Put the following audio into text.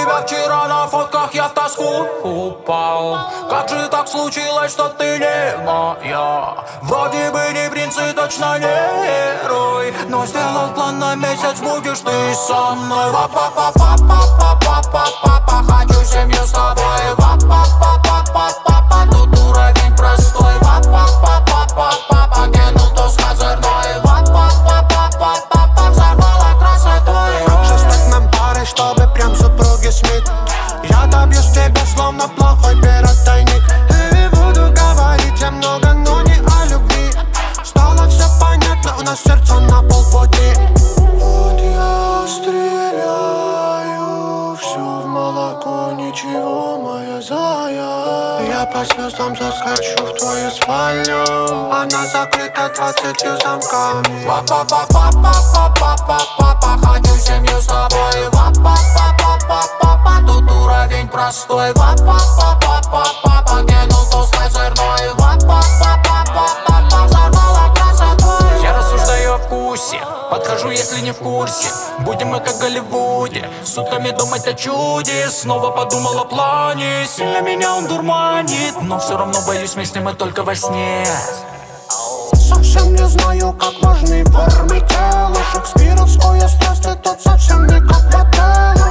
тебя вчера на фотках, я в тоску упал. Как же так случилось, что ты не моя? Вроде бы не принц и точно не герой, но сделал план на месяц, будешь ты со мной. Па-па-па-па-па-па-па-па-па, хочу семью с тобой. Па-па-па-па-па-па-па, тут уровень простой. Па-па-па-па-па-па, кинул то с козырной. Па-па-па-па-па-па, взорвала красотой. Как же стать нам парой, чтобы прям супруги Смит? Я добьюсь тебя, словно плохой пиротайник. И буду говорить я много, но не о любви. Стало все понятно, у нас сердце на полпути. Вот я стреляю, все в молоко, ничего, моя зая. Я по звездам заскочу в твою спальню, она закрыта 20 замками. Па-па-па-па-па-па-па-па, хочу семью с тобой. Па-па-па-па-па-па, тут уровень простой. Па-па-па-па-па-па, кинул то с козырной. Па-па-па-па-па-па, взорвала красотой. Я рассуждаю о вкусе, подхожу, если не в курсе. Будем мы как в Голливуде, сутками думать о чуде. Снова подумал о плане, сильно меня он дурманит, но все равно боюсь, вместе мы только во сне. Совсем не знаю, как важны формы тела. Шекспировская страсть, тут совсем не как в отеле.